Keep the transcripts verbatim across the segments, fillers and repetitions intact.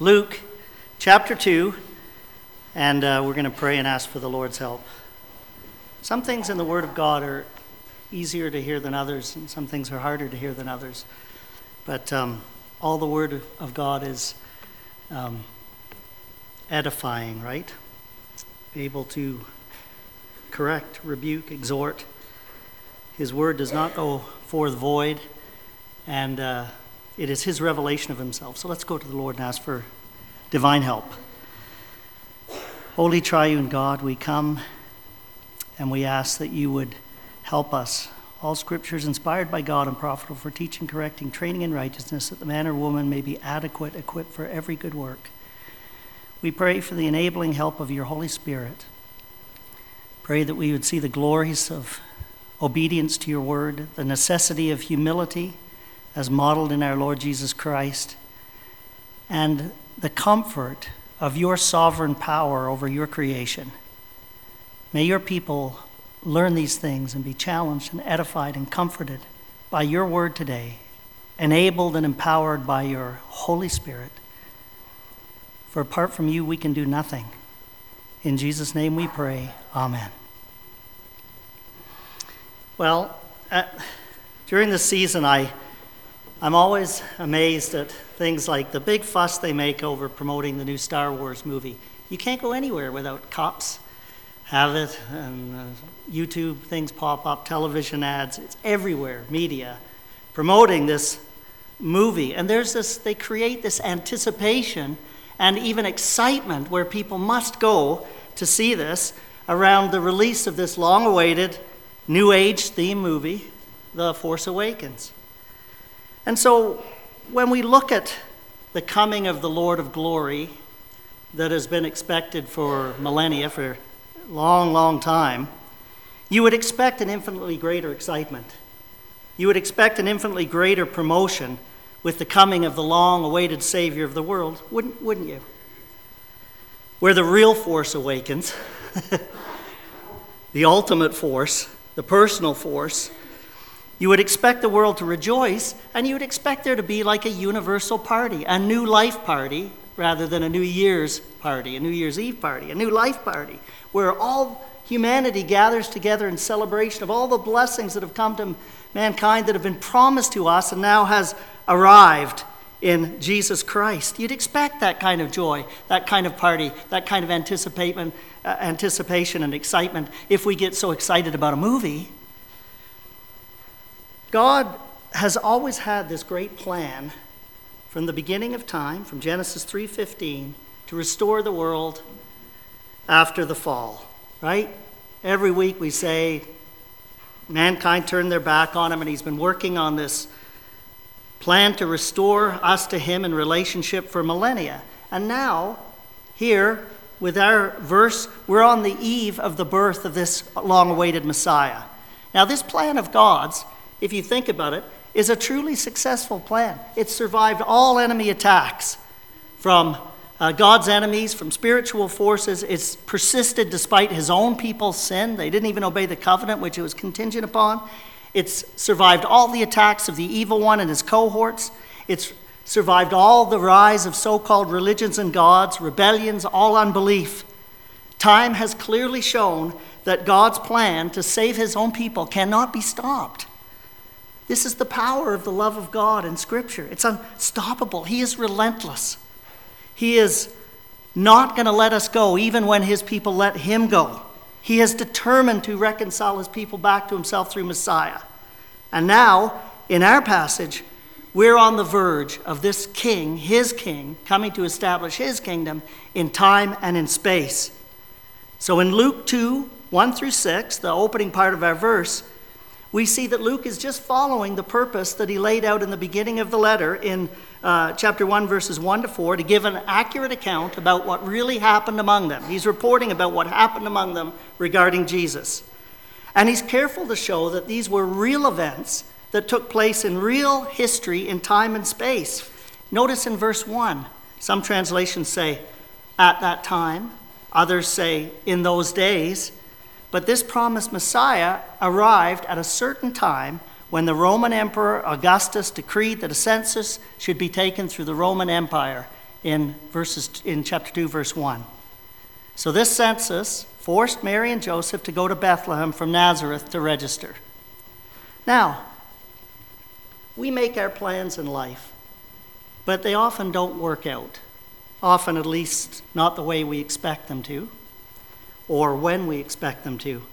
Luke chapter two, and uh, we're going to pray and ask for the Lord's help. Some things in the Word of God are easier to hear than others, and some things are harder to hear than others. But um, all the Word of God is um, edifying, right? Able to correct, rebuke, exhort. His Word does not go forth void, and uh, it is His revelation of Himself. So let's go to the Lord and ask for divine help. Holy Triune God, we come and we ask that you would help us. All Scripture is inspired by God and profitable for teaching, correcting, training in righteousness, that the man or woman may be adequate, equipped for every good work. We pray for the enabling help of your Holy Spirit. Pray that we would see the glories of obedience to your word, the necessity of humility as modeled in our Lord Jesus Christ, and the comfort of your sovereign power over your creation. May your people learn these things and be challenged and edified and comforted by your word today, enabled and empowered by your Holy Spirit. For apart from you, we can do nothing. In Jesus' name we pray, amen. Well, uh, during this season, I, I'm always amazed at things like the big fuss they make over promoting the new Star Wars movie. You can't go anywhere without cops have it, and uh, YouTube things pop up, television ads, it's everywhere, media, promoting this movie. And there's this, they create this anticipation and even excitement where people must go to see this around the release of this long-awaited New Age theme movie, The Force Awakens. And so when we look at the coming of the Lord of Glory that has been expected for millennia, for a long, long time, you would expect an infinitely greater excitement. You would expect an infinitely greater promotion with the coming of the long-awaited Savior of the world, wouldn't, wouldn't you? Where the real force awakens, the ultimate force, the personal force, you would expect the world to rejoice, and you would expect there to be like a universal party, a new life party, rather than a New Year's party, a New Year's Eve party, a new life party, where all humanity gathers together in celebration of all the blessings that have come to mankind that have been promised to us and now has arrived in Jesus Christ. You'd expect that kind of joy, that kind of party, that kind of anticipation, uh, anticipation and excitement if we get so excited about a movie. God has always had this great plan from the beginning of time, from Genesis three fifteen, to restore the world after the fall, right? Every week we say mankind turned their back on him, and he's been working on this plan to restore us to him in relationship for millennia. And now, here, with our verse, we're on the eve of the birth of this long-awaited Messiah. Now, this plan of God's, if you think about it, is a truly successful plan. It survived all enemy attacks from uh, God's enemies, from spiritual forces. It's persisted despite his own people's sin. They didn't even obey the covenant, which it was contingent upon. It's survived all the attacks of the evil one and his cohorts. It's survived all the rise of so-called religions and gods, rebellions, all unbelief. Time has clearly shown that God's plan to save his own people cannot be stopped. This is the power of the love of God in Scripture. It's unstoppable. He is relentless. He is not going to let us go, even when his people let him go. He is determined to reconcile his people back to himself through Messiah. And now, in our passage, we're on the verge of this king, his king, coming to establish his kingdom in time and in space. So in Luke two, one through six, the opening part of our verse, we see that Luke is just following the purpose that he laid out in the beginning of the letter in uh, chapter one, verses one to four, to give an accurate account about what really happened among them. He's reporting about what happened among them regarding Jesus. And he's careful to show that these were real events that took place in real history in time and space. Notice in verse one, some translations say, at that time. Others say, in those days. But this promised Messiah arrived at a certain time when the Roman Emperor Augustus decreed that a census should be taken through the Roman Empire in verses in chapter two, verse one. So this census forced Mary and Joseph to go to Bethlehem from Nazareth to register. Now, we make our plans in life, but they often don't work out. Often, at least, not the way we expect them to, or when we expect them to.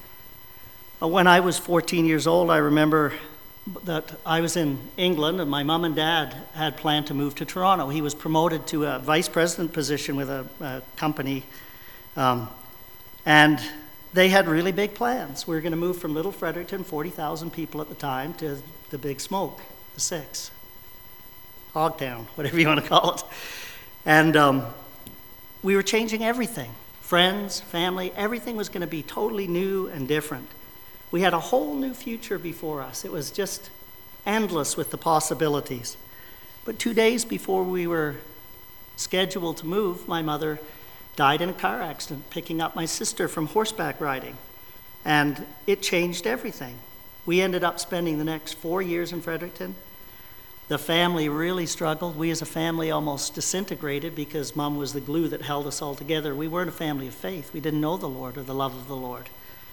When I was fourteen years old, I remember that I was in England and my mom and dad had planned to move to Toronto. He was promoted to a vice president position with a, a company, um, and they had really big plans. We were going to move from Little Fredericton, forty thousand people at the time, to the Big Smoke, the Six, Hogtown, whatever you want to call it. And um, we were changing everything. Friends, family, everything was going to be totally new and different. We had a whole new future before us. It was just endless with the possibilities. But two days before we were scheduled to move, my mother died in a car accident picking up my sister from horseback riding. And it changed everything. We ended up spending the next four years in Fredericton. The family really struggled. We as a family almost disintegrated because Mom was the glue that held us all together. We weren't a family of faith. We didn't know the Lord or the love of the Lord.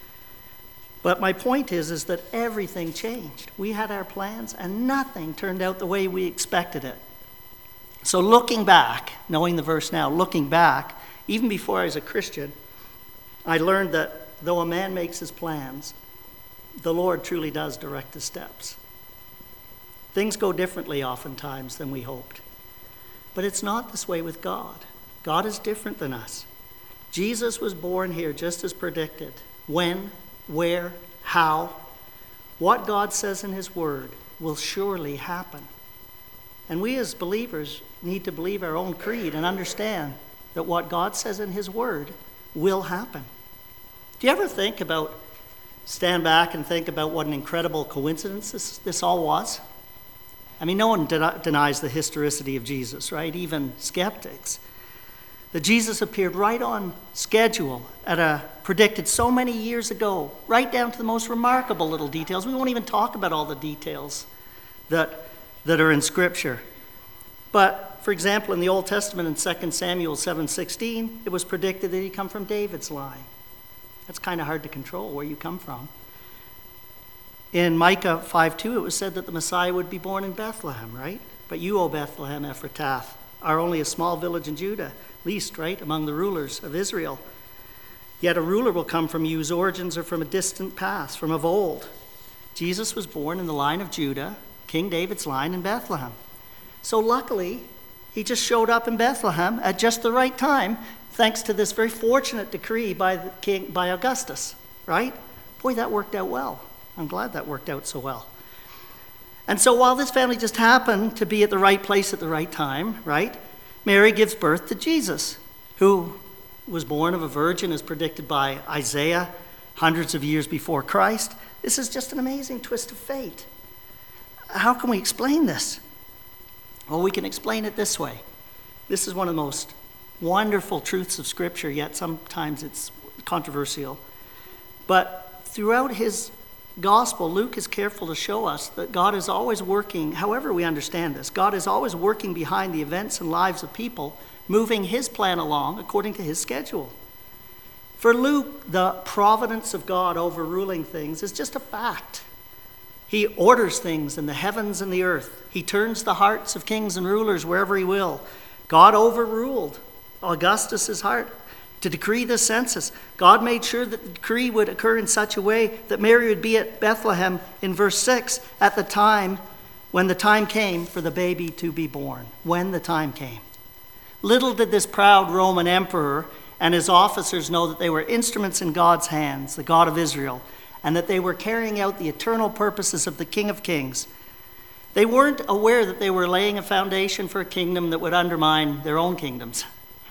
But my point is, is that everything changed. We had our plans and nothing turned out the way we expected it. So looking back, knowing the verse now, looking back, even before I was a Christian, I learned that though a man makes his plans, the Lord truly does direct his steps. Things go differently oftentimes than we hoped. But it's not this way with God. God is different than us. Jesus was born here just as predicted. When, where, how, what God says in his word will surely happen. And we as believers need to believe our own creed and understand that what God says in his word will happen. Do you ever think about, stand back and think about what an incredible coincidence this, this all was? I mean, no one de- denies the historicity of Jesus, right? Even skeptics. That Jesus appeared right on schedule at a predicted so many years ago, right down to the most remarkable little details. We won't even talk about all the details that, that are in Scripture. But, for example, in the Old Testament in Second Samuel seven sixteen, it was predicted that he'd come from David's line. That's kind of hard to control where you come from. In Micah five two, it was said that the Messiah would be born in Bethlehem, right? But you, O Bethlehem Ephratah, are only a small village in Judah, least, right, among the rulers of Israel. Yet a ruler will come from you whose origins are from a distant past, from of old. Jesus was born in the line of Judah, King David's line in Bethlehem. So luckily, he just showed up in Bethlehem at just the right time, thanks to this very fortunate decree by the king, by Augustus, right? Boy, that worked out well. I'm glad that worked out so well. And so while this family just happened to be at the right place at the right time, right, Mary gives birth to Jesus, who was born of a virgin as predicted by Isaiah hundreds of years before Christ. This is just an amazing twist of fate. How can we explain this? Well, we can explain it this way. This is one of the most wonderful truths of Scripture, yet sometimes it's controversial. But throughout his Gospel, Luke is careful to show us that God is always working, however we understand this, God is always working behind the events and lives of people, moving his plan along according to his schedule. For Luke, the providence of God overruling things is just a fact. He orders things in the heavens and the earth. He turns the hearts of kings and rulers wherever he will. God overruled Augustus's heart to decree this census. God made sure that the decree would occur in such a way that Mary would be at Bethlehem in verse six at the time when the time came for the baby to be born. When the time came. Little did this proud Roman emperor and his officers know that they were instruments in God's hands, the God of Israel, and that they were carrying out the eternal purposes of the King of Kings. They weren't aware that they were laying a foundation for a kingdom that would undermine their own kingdoms.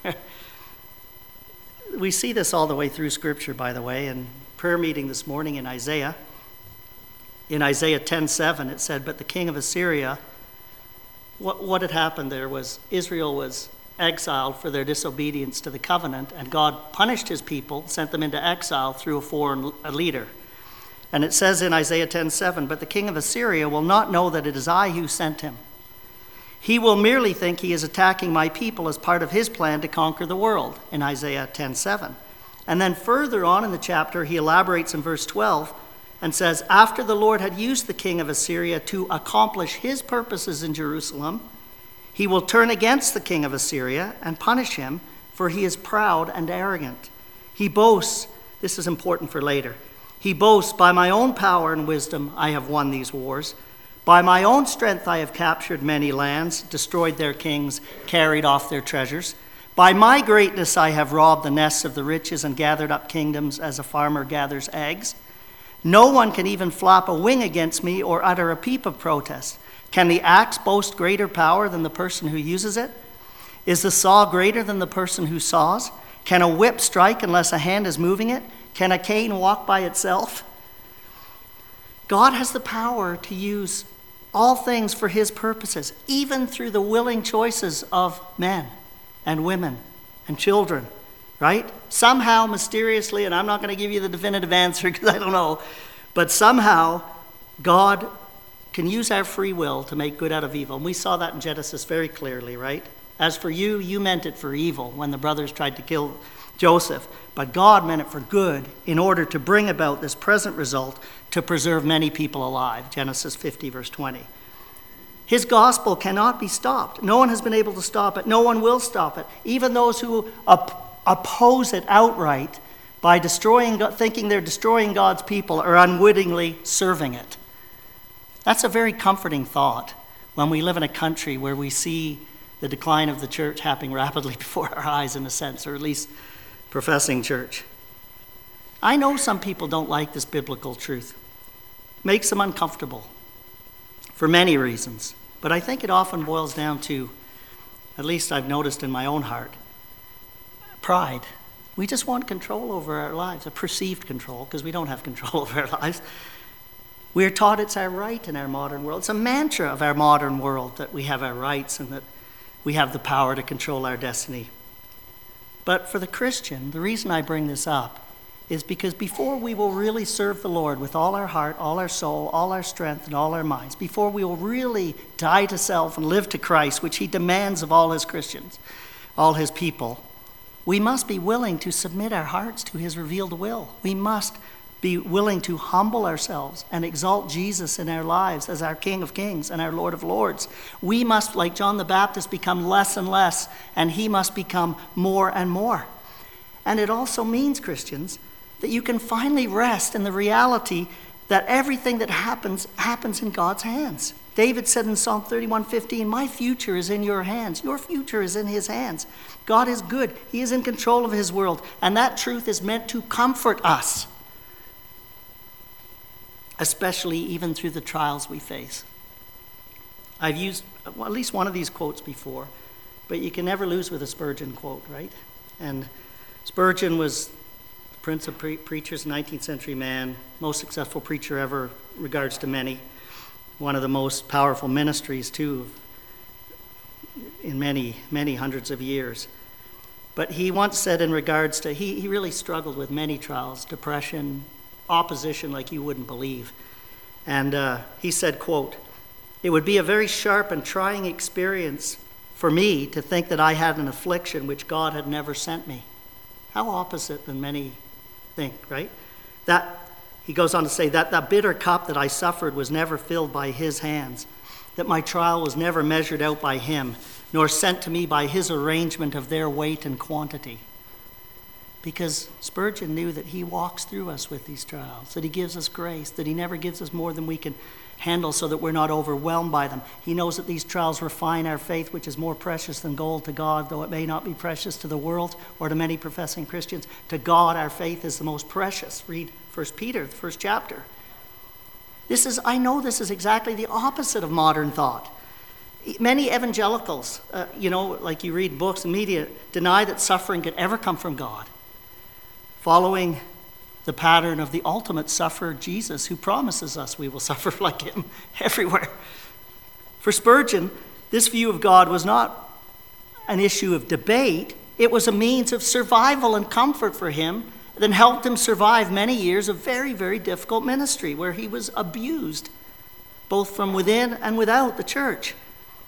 We see this all the way through Scripture, by the way. In prayer meeting this morning in Isaiah, in Isaiah ten seven, it said, but the king of Assyria, what, what had happened there was Israel was exiled for their disobedience to the covenant, and God punished his people, sent them into exile through a foreign a leader. And it says in Isaiah ten seven, but the king of Assyria will not know that it is I who sent him. He will merely think he is attacking my people as part of his plan to conquer the world, in Isaiah ten seven. And then further on in the chapter, he elaborates in verse twelve and says, after the Lord had used the king of Assyria to accomplish his purposes in Jerusalem, he will turn against the king of Assyria and punish him, for he is proud and arrogant. He boasts, this is important for later, he boasts, by my own power and wisdom I have won these wars. By my own strength I have captured many lands, destroyed their kings, carried off their treasures. By my greatness I have robbed the nests of the riches and gathered up kingdoms as a farmer gathers eggs. No one can even flap a wing against me or utter a peep of protest. Can the axe boast greater power than the person who uses it? Is the saw greater than the person who saws? Can a whip strike unless a hand is moving it? Can a cane walk by itself? God has the power to use all things for his purposes, even through the willing choices of men and women and children, right? Somehow, mysteriously, and I'm not going to give you the definitive answer because I don't know, but somehow God can use our free will to make good out of evil. And we saw that in Genesis very clearly, right? As for you, you meant it for evil when the brothers tried to kill Joseph, but God meant it for good in order to bring about this present result to preserve many people alive. Genesis fifty, verse twenty. His gospel cannot be stopped. No one has been able to stop it. No one will stop it. Even those who op- oppose it outright by destroying, thinking they're destroying God's people are unwittingly serving it. That's a very comforting thought when we live in a country where we see the decline of the church happening rapidly before our eyes, in a sense, or at least professing church. I know some people don't like this biblical truth. It makes them uncomfortable for many reasons. But I think it often boils down to, at least I've noticed in my own heart, pride. We just want control over our lives, a perceived control, because we don't have control over our lives. We are taught it's our right in our modern world. It's a mantra of our modern world that we have our rights and that we have the power to control our destiny. But for the Christian, the reason I bring this up is because before we will really serve the Lord with all our heart, all our soul, all our strength, and all our minds, before we will really die to self and live to Christ, which he demands of all his Christians, all his people, we must be willing to submit our hearts to his revealed will. We must be willing to humble ourselves and exalt Jesus in our lives as our King of Kings and our Lord of Lords. We must, like John the Baptist, become less and less, and he must become more and more. And it also means, Christians, that you can finally rest in the reality that everything that happens, happens in God's hands. David said in Psalm thirty-one fifteen, my future is in your hands. Your future is in his hands. God is good. He is in control of his world. And that truth is meant to comfort us, especially even through the trials we face. I've used well, at least one of these quotes before, but you can never lose with a Spurgeon quote, right? And Spurgeon was the prince of pre- preachers, nineteenth century man, most successful preacher ever in regards to many, one of the most powerful ministries too in many, many hundreds of years. But he once said in regards to, he, he really struggled with many trials, depression, opposition like you wouldn't believe. And uh, he said, quote, it would be a very sharp and trying experience for me to think that I had an affliction which God had never sent me. How opposite than many think, right? That, he goes on to say, that that bitter cup that I suffered was never filled by his hands, that my trial was never measured out by him, nor sent to me by his arrangement of their weight and quantity. Because Spurgeon knew that he walks through us with these trials, that he gives us grace, that he never gives us more than we can handle so that we're not overwhelmed by them. He knows that these trials refine our faith, which is more precious than gold to God, though it may not be precious to the world or to many professing Christians. To God, our faith is the most precious. Read First Peter, the first chapter. This is, I know this is exactly the opposite of modern thought. Many evangelicals, uh, you know, like you read books and media, deny that suffering could ever come from God, following the pattern of the ultimate sufferer, Jesus, who promises us we will suffer like him everywhere. For Spurgeon, this view of God was not an issue of debate. It was a means of survival and comfort for him that helped him survive many years of very, very difficult ministry where he was abused, both from within and without the church.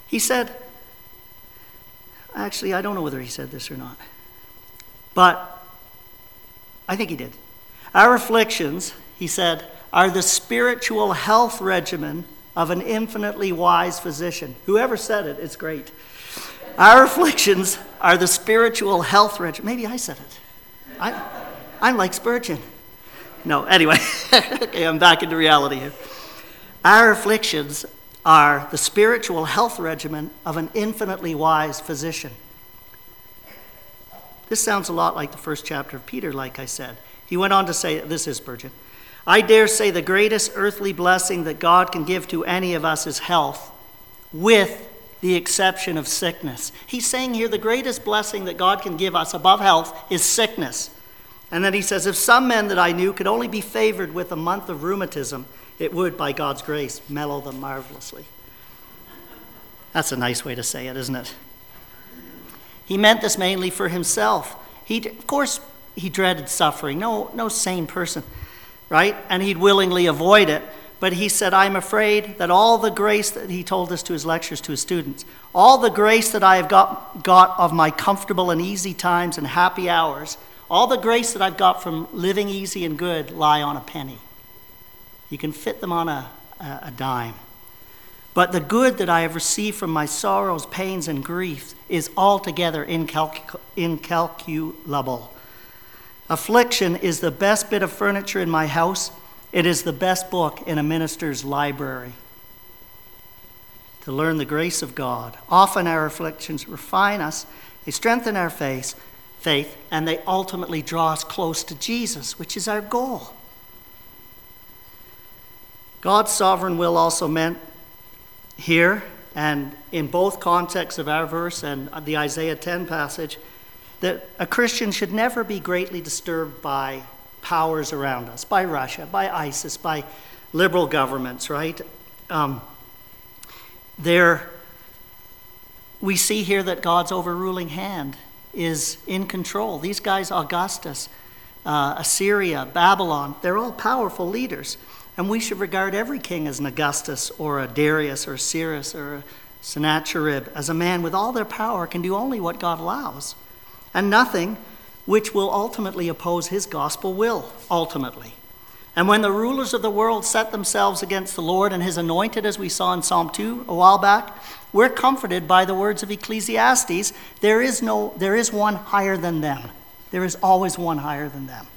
He said, actually, I don't know whether he said this or not, but I think he did. Our afflictions, he said, are the spiritual health regimen of an infinitely wise physician. Whoever said it, it's great. Our afflictions are the spiritual health regimen. Maybe I said it. I, I'm like Spurgeon. No, anyway, okay, I'm back into reality here. Our afflictions are the spiritual health regimen of an infinitely wise physician. This sounds a lot like the first chapter of Peter, like I said. He went on to say, this is Spurgeon, I dare say the greatest earthly blessing that God can give to any of us is health, with the exception of sickness. He's saying here the greatest blessing that God can give us above health is sickness. And then he says, if some men that I knew could only be favored with a month of rheumatism, it would, by God's grace, mellow them marvelously. That's a nice way to say it, isn't it? He meant this mainly for himself. He, of course, he dreaded suffering. No, no sane person, right? And he'd willingly avoid it. But he said, I'm afraid that all the grace that he told us to his lectures to his students, all the grace that I have got, got of my comfortable and easy times and happy hours, all the grace that I've got from living easy and good lie on a penny. You can fit them on a, a, a dime. But the good that I have received from my sorrows, pains, and griefs is altogether incalc- incalculable. Affliction is the best bit of furniture in my house. It is the best book in a minister's library. To learn the grace of God. Often our afflictions refine us, they strengthen our faith, faith, and they ultimately draw us close to Jesus, which is our goal. God's sovereign will also meant here, and in both contexts of our verse and the Isaiah ten passage, that a Christian should never be greatly disturbed by powers around us, by Russia, by ISIS, by liberal governments, right? Um, there, we see here that God's overruling hand is in control. These guys, Augustus, uh, Assyria, Babylon, they're all powerful leaders. And we should regard every king as an Augustus or a Darius or a Cyrus or a Sennacherib, as a man with all their power can do only what God allows, and nothing which will ultimately oppose his gospel will, ultimately. And when the rulers of the world set themselves against the Lord and his anointed, as we saw in Psalm two a while back, we're comforted by the words of Ecclesiastes, there is no, there is one higher than them. There is always one higher than them.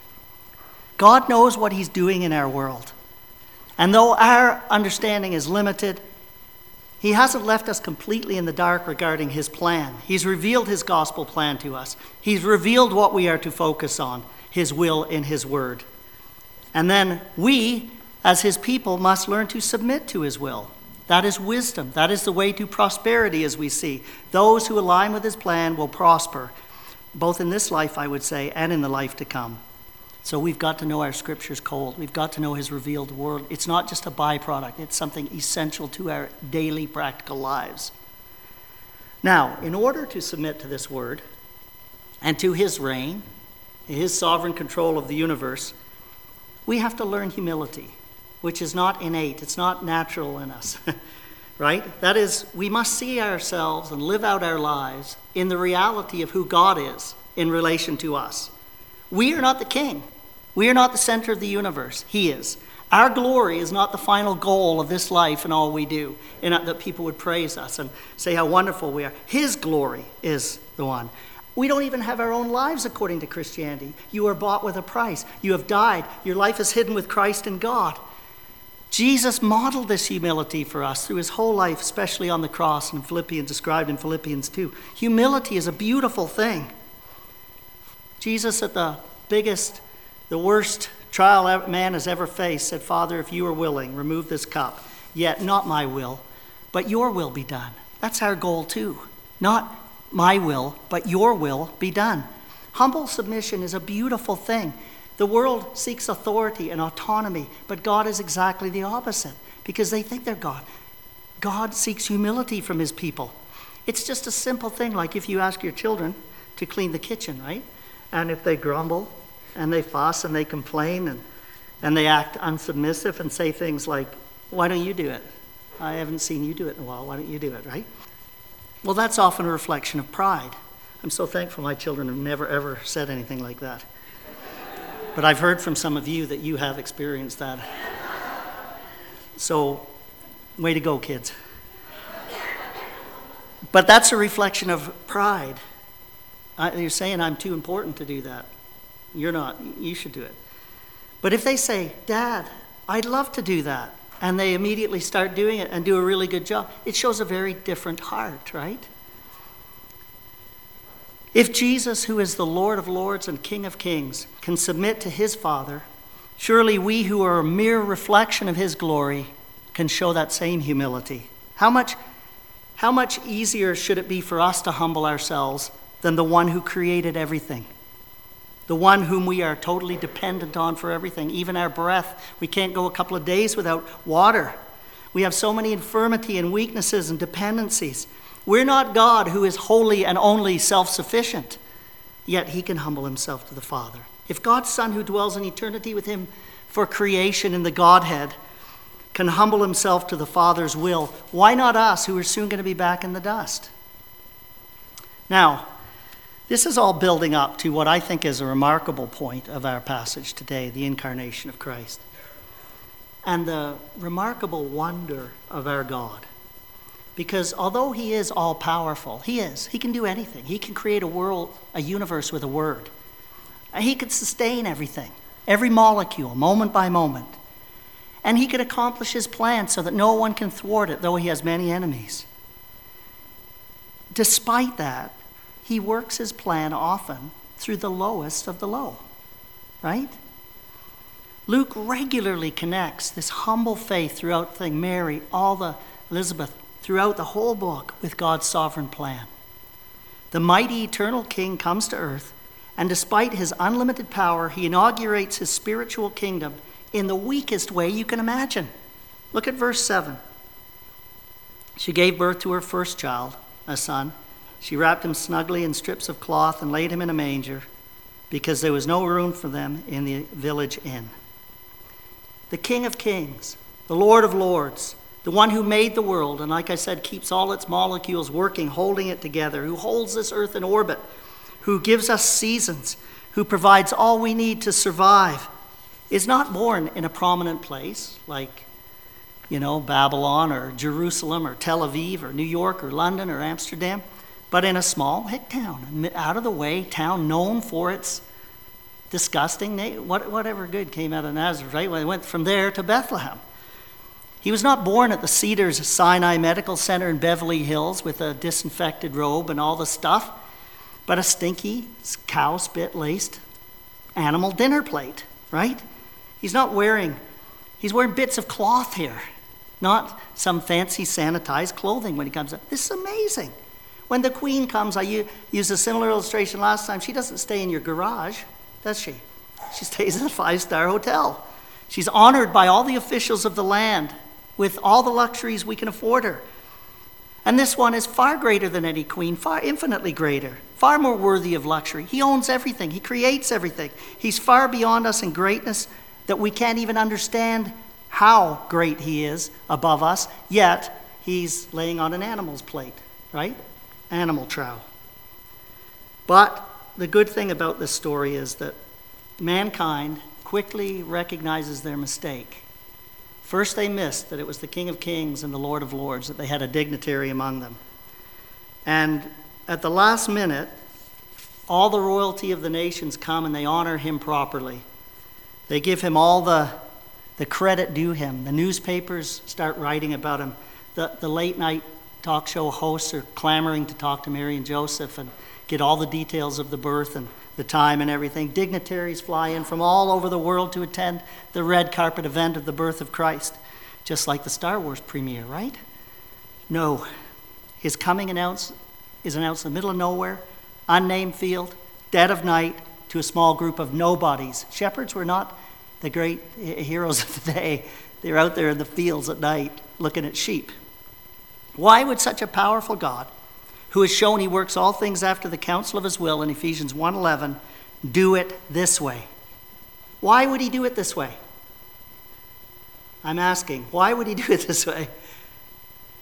God knows what he's doing in our world. And though our understanding is limited, he hasn't left us completely in the dark regarding his plan. He's revealed his gospel plan to us. He's revealed what we are to focus on, his will in his word. And then we, as his people, must learn to submit to his will. That is wisdom. That is the way to prosperity, as we see. Those who align with his plan will prosper, both in this life, I would say, and in the life to come. So we've got to know our scriptures cold. We've got to know his revealed word. It's not just a byproduct. It's something essential to our daily practical lives. Now, in order to submit to this word and to his reign, his sovereign control of the universe, we have to learn humility, which is not innate. It's not natural in us, right? That is, we must see ourselves and live out our lives in the reality of who God is in relation to us. We are not the king. We are not the center of the universe. He is. Our glory is not the final goal of this life and all we do, and that people would praise us and say how wonderful we are. His glory is the one. We don't even have our own lives according to Christianity. You are bought with a price. You have died. Your life is hidden with Christ in God. Jesus modeled this humility for us through his whole life, especially on the cross in Philippians, described in Philippians two. Humility is a beautiful thing. Jesus, at the biggest, the worst trial man has ever faced, said, Father, if you are willing, remove this cup. Yet not my will, but your will be done. That's our goal too. Not my will, but your will be done. Humble submission is a beautiful thing. The world seeks authority and autonomy, but God is exactly the opposite because they think they're God. God seeks humility from his people. It's just a simple thing, like if you ask your children to clean the kitchen, right? And if they grumble and they fuss and they complain and, and they act unsubmissive and say things like, why don't you do it? I haven't seen you do it in a while. Why don't you do it, right? Well, that's often a reflection of pride. I'm so thankful my children have never, ever said anything like that. But I've heard from some of you that you have experienced that. So, way to go, kids. But that's a reflection of pride. I, you're saying I'm too important to do that. You're not. You should do it. But if they say, Dad, I'd love to do that, and they immediately start doing it and do a really good job, it shows a very different heart, right? If Jesus, who is the Lord of Lords and King of Kings, can submit to his Father, surely we who are a mere reflection of his glory can show that same humility. How much, how much easier should it be for us to humble ourselves than the one who created everything? The one whom we are totally dependent on for everything, even our breath. We can't go a couple of days without water. We have so many infirmity and weaknesses and dependencies. We're not God, who is wholly and only self-sufficient, yet he can humble himself to the Father. If God's Son, who dwells in eternity with him for creation in the Godhead, can humble himself to the Father's will, why not us, who are soon going to be back in the dust? Now, this is all building up to what I think is a remarkable point of our passage today, the incarnation of Christ, and the remarkable wonder of our God. Because although he is all-powerful, he is. He can do anything. He can create a world, a universe with a word. He could sustain everything, every molecule, moment by moment. And he could accomplish his plan so that no one can thwart it, though he has many enemies. Despite that, he works his plan often through the lowest of the low, right? Luke regularly connects this humble faith throughout the thing, Mary, all the Elizabeth, throughout the whole book with God's sovereign plan. The mighty eternal King comes to earth, and despite his unlimited power, he inaugurates his spiritual kingdom in the weakest way you can imagine. Look at verse seven. She gave birth to her first child, a son. She wrapped him snugly in strips of cloth and laid him in a manger because there was no room for them in the village inn. The King of Kings, the Lord of Lords, the one who made the world and, like I said, keeps all its molecules working, holding it together, who holds this earth in orbit, who gives us seasons, who provides all we need to survive, is not born in a prominent place like, you know, Babylon or Jerusalem or Tel Aviv or New York or London or Amsterdam, but in a small hick town, out of the way town known for its disgusting, whatever good came out of Nazareth, right? Well, it went from there to Bethlehem. He was not born at the Cedars Sinai Medical Center in Beverly Hills with a disinfected robe and all the stuff, but a stinky, cow spit-laced animal dinner plate, right? He's not wearing, he's wearing bits of cloth here, not some fancy sanitized clothing when he comes up. This is amazing. When the Queen comes, I used a similar illustration last time, she doesn't stay in your garage, does she? She stays in a five-star hotel. She's honored by all the officials of the land with all the luxuries we can afford her. And this one is far greater than any queen, far infinitely greater, far more worthy of luxury. He owns everything. He creates everything. He's far beyond us in greatness that we can't even understand how great he is above us, yet he's laying on an animal's plate, right? Animal trow. But the good thing about this story is that mankind quickly recognizes their mistake. First, they missed that it was the King of Kings and the Lord of Lords, that they had a dignitary among them. And at the last minute, all the royalty of the nations come and they honor him properly. They give him all the, the credit due him. The newspapers start writing about him. The, the late night talk show hosts are clamoring to talk to Mary and Joseph and get all the details of the birth and the time and everything. Dignitaries fly in from all over the world to attend the red carpet event of the birth of Christ, just like the Star Wars premiere, right? No. His coming announced is announced in the middle of nowhere, unnamed field, dead of night, to a small group of nobodies. Shepherds were not the great heroes of the day. They were out there in the fields at night looking at sheep. Why would such a powerful God, who has shown he works all things after the counsel of his will in Ephesians one eleven, do it this way? Why would he do it this way? I'm asking, why would he do it this way?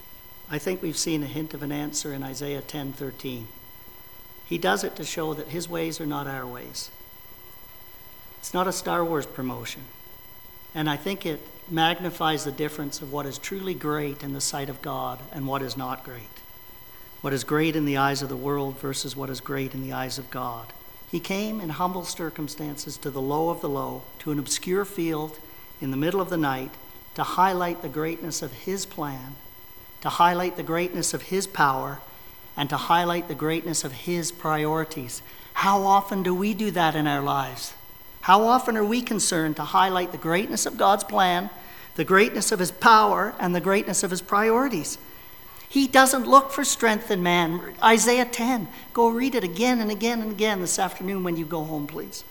I think we've seen a hint of an answer in Isaiah ten thirteen. He does it to show that his ways are not our ways. It's not a Star Wars promotion. And I think it magnifies the difference of what is truly great in the sight of God and what is not great. What is great in the eyes of the world versus what is great in the eyes of God. He came in humble circumstances to the low of the low, to an obscure field in the middle of the night, to highlight the greatness of his plan, to highlight the greatness of his power, and to highlight the greatness of his priorities. How often do we do that in our lives? How often are we concerned to highlight the greatness of God's plan, the greatness of his power, and the greatness of his priorities? He doesn't look for strength in man. Isaiah ten, go read it again and again and again this afternoon when you go home, please.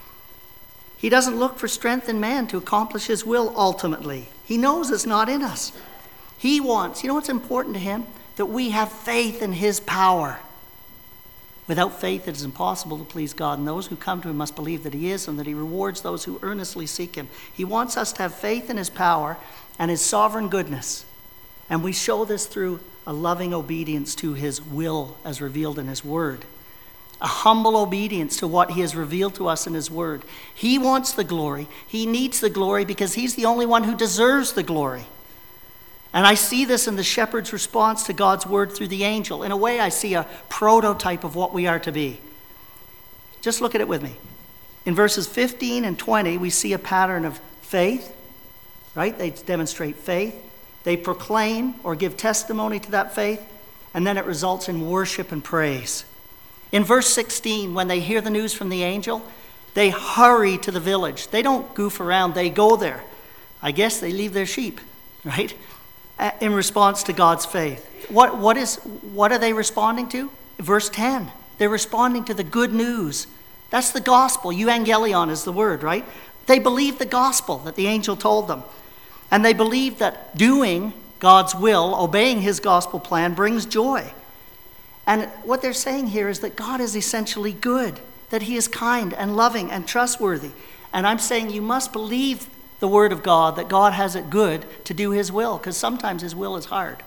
He doesn't look for strength in man to accomplish his will ultimately. He knows it's not in us. He wants, you know what's important to him? That we have faith in his power. Without faith, it is impossible to please God, and those who come to him must believe that he is and that he rewards those who earnestly seek him. He wants us to have faith in his power and his sovereign goodness, and we show this through a loving obedience to his will as revealed in his word, a humble obedience to what he has revealed to us in his word. He wants the glory. He needs the glory because he's the only one who deserves the glory. And I see this in the shepherd's response to God's word through the angel. In a way, I see a prototype of what we are to be. Just look at it with me. In verses fifteen and twenty, we see a pattern of faith, right? They demonstrate faith. They proclaim or give testimony to that faith, and then it results in worship and praise. In verse sixteen, when they hear the news from the angel, they hurry to the village. They don't goof around, they go there. I guess they leave their sheep, right? In response to God's faith. What, what, is, what are they responding to? Verse ten, they're responding to the good news. That's the gospel. Euangelion is the word, right? They believe the gospel that the angel told them. And they believe that doing God's will, obeying his gospel plan, brings joy. And what they're saying here is that God is essentially good, that he is kind and loving and trustworthy. And I'm saying you must believe the word of God, that God has it good to do his will, because sometimes his will is hard.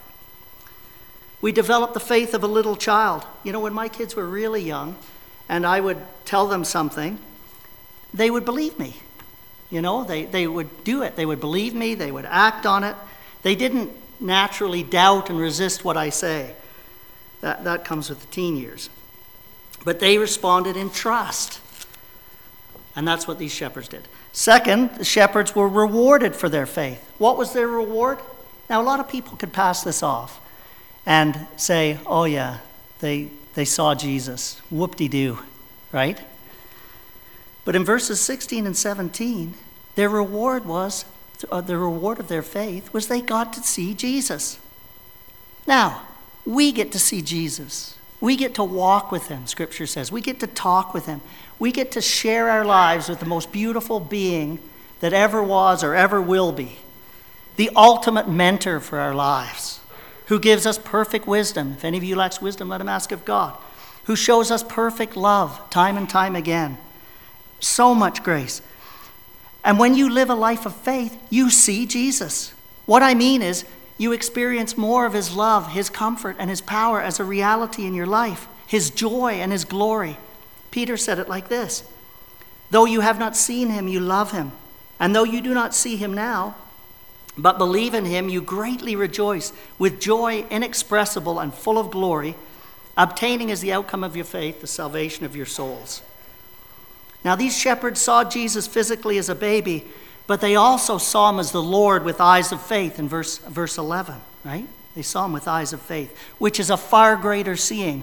We develop the faith of a little child. You know, when my kids were really young and I would tell them something, they would believe me. You know, they, they would do it. They would believe me. They would act on it. They didn't naturally doubt and resist what I say. That, that comes with the teen years. But they responded in trust. And that's what these shepherds did. Second, the shepherds were rewarded for their faith. What was their reward? Now, a lot of people could pass this off and say, oh yeah, they, they saw Jesus. Whoop-de-doo, right? But in verses sixteen and seventeen, their reward was, uh, the reward of their faith was they got to see Jesus. Now, we get to see Jesus. We get to walk with him, Scripture says. We get to talk with him. We get to share our lives with the most beautiful being that ever was or ever will be. The ultimate mentor for our lives, who gives us perfect wisdom. If any of you lacks wisdom, let him ask of God. Who shows us perfect love time and time again. So much grace. And when you live a life of faith, you see Jesus. What I mean is, you experience more of his love, his comfort, and his power as a reality in your life, his joy and his glory. Peter said it like this: though you have not seen him, you love him. And though you do not see him now, but believe in him, you greatly rejoice with joy inexpressible and full of glory, obtaining as the outcome of your faith the salvation of your souls. Now, these shepherds saw Jesus physically as a baby, but they also saw him as the Lord with eyes of faith in verse, verse eleven, right? They saw him with eyes of faith, which is a far greater seeing.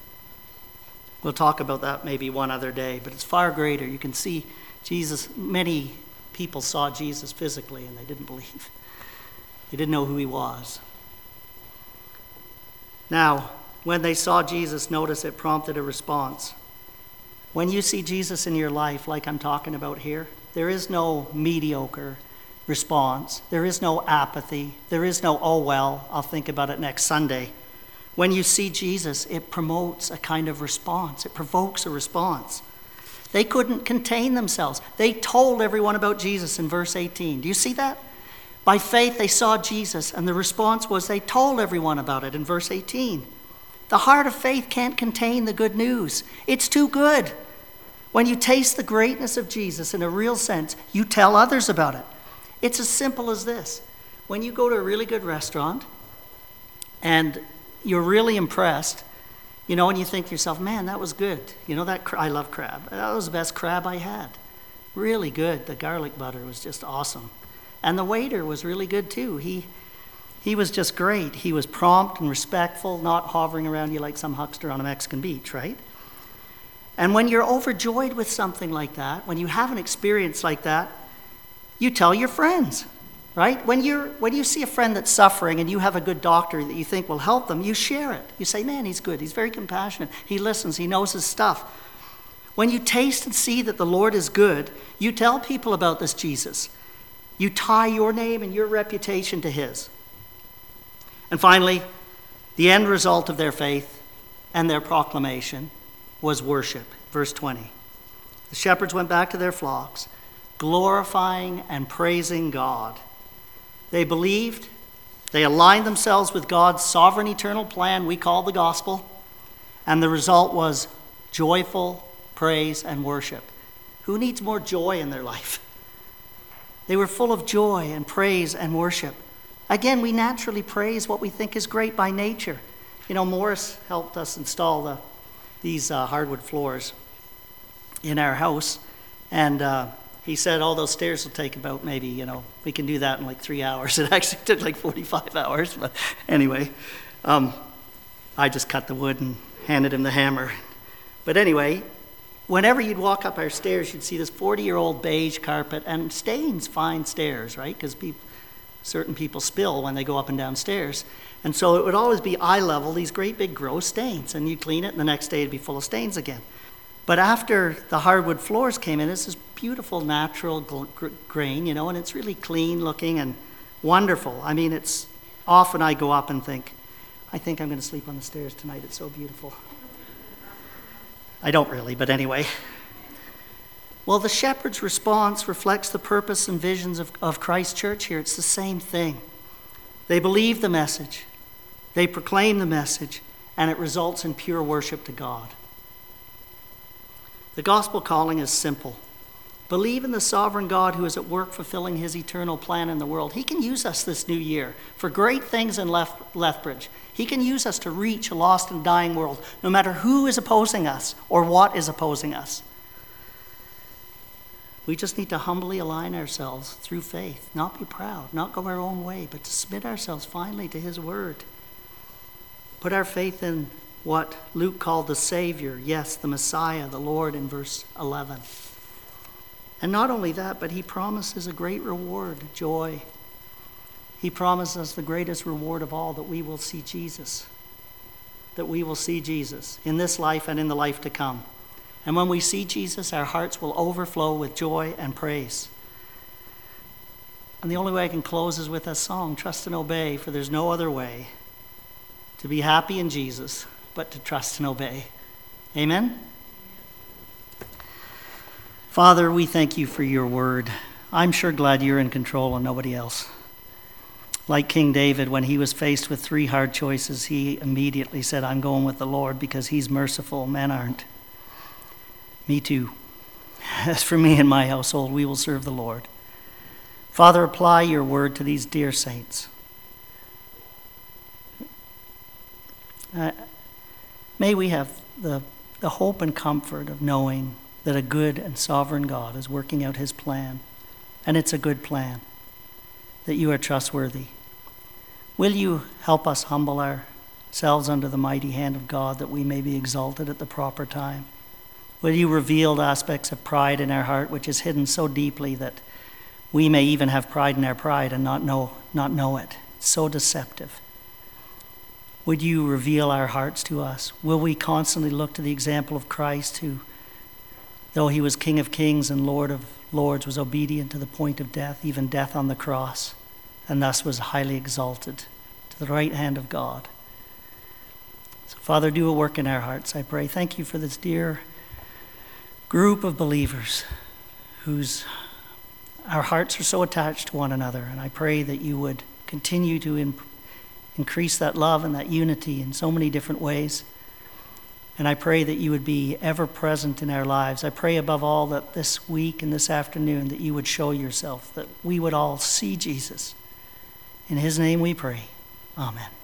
We'll talk about that maybe one other day, but it's far greater. You can see Jesus. Many people saw Jesus physically and they didn't believe. They didn't know who he was. Now, when they saw Jesus, notice it prompted a response. When you see Jesus in your life, like I'm talking about here, there is no mediocre response. There is no apathy. There is no, oh, well, I'll think about it next Sunday. When you see Jesus, it promotes a kind of response. It provokes a response. They couldn't contain themselves. They told everyone about Jesus in verse eighteen. Do you see that? By faith, they saw Jesus, and the response was they told everyone about it in verse eighteen. The heart of faith can't contain the good news. It's too good. When you taste the greatness of Jesus in a real sense, you tell others about it. It's as simple as this. When you go to a really good restaurant and you're really impressed, you know, and you think to yourself, man, that was good. You know, that I love crab. That was the best crab I had. Really good. The garlic butter was just awesome. And the waiter was really good too. He he was just great. He was prompt and respectful, not hovering around you like some huckster on a Mexican beach, right? And when you're overjoyed with something like that, when you have an experience like that, you tell your friends, right? When you're when you see a friend that's suffering and you have a good doctor that you think will help them, you share it. You say, man, he's good. He's very compassionate. He listens. He knows his stuff. When you taste and see that the Lord is good, you tell people about this Jesus. You tie your name and your reputation to his. And finally, the end result of their faith and their proclamation was worship. Verse twenty. The shepherds went back to their flocks, glorifying and praising God. They believed, they aligned themselves with God's sovereign eternal plan we call the gospel, and the result was joyful praise and worship. Who needs more joy in their life? They were full of joy and praise and worship. Again, we naturally praise what we think is great by nature. You know, Morris helped us install the, these uh, hardwood floors in our house, and uh, he said, all those stairs will take about maybe, you know, we can do that in like three hours. It actually took like forty-five hours, but anyway, um, I just cut the wood and handed him the hammer. But anyway, whenever you'd walk up our stairs, you'd see this forty-year-old beige carpet, and stains find stairs, right? Because people, certain people spill when they go up and down stairs. And so it would always be eye level, these great big gross stains, and you'd clean it, and the next day it'd be full of stains again. But after the hardwood floors came in, it's this beautiful natural gr- grain, you know, and it's really clean looking and wonderful. I mean, it's often I go up and think, I think I'm going to sleep on the stairs tonight. It's so beautiful. I don't really, but anyway. Well, the shepherd's response reflects the purpose and visions of, of Christ's church here. It's the same thing. They believe the message, they proclaim the message, and it results in pure worship to God. The gospel calling is simple. Believe in the sovereign God who is at work fulfilling his eternal plan in the world. He can use us this new year for great things in Leth- Lethbridge. He can use us to reach a lost and dying world, no matter who is opposing us or what is opposing us. We just need to humbly align ourselves through faith, not be proud, not go our own way, but to submit ourselves finally to his word. Put our faith in what Luke called the Savior, yes, the Messiah, the Lord, in verse eleven. And not only that, but he promises a great reward, joy. He promises us the greatest reward of all, that we will see Jesus. That we will see Jesus in this life and in the life to come. And when we see Jesus, our hearts will overflow with joy and praise. And the only way I can close is with a song, Trust and Obey, for there's no other way to be happy in Jesus but to trust and obey. Amen? Father, we thank you for your word. I'm sure glad you're in control and nobody else. Like King David, when he was faced with three hard choices, he immediately said, I'm going with the Lord because he's merciful, men aren't. Me too. As for me and my household, we will serve the Lord. Father, apply your word to these dear saints. Uh, may we have the, the hope and comfort of knowing that a good and sovereign God is working out his plan, and it's a good plan, that you are trustworthy. Will you help us humble ourselves under the mighty hand of God, that we may be exalted at the proper time? Will you reveal aspects of pride in our heart, which is hidden so deeply that we may even have pride in our pride and not know, not know it? It's so deceptive. Would you reveal our hearts to us? Will we constantly look to the example of Christ, who, though he was King of Kings and Lord of Lords, was obedient to the point of death, even death on the cross, and thus was highly exalted to the right hand of God? So, Father, do a work in our hearts, I pray. Thank you for this dear group of believers whose our hearts are so attached to one another, and I pray that you would continue to in, increase that love and that unity in so many different ways. And I pray that you would be ever present in our lives. I pray above all that this week and this afternoon that you would show yourself, that we would all see Jesus. In his name we pray. Amen.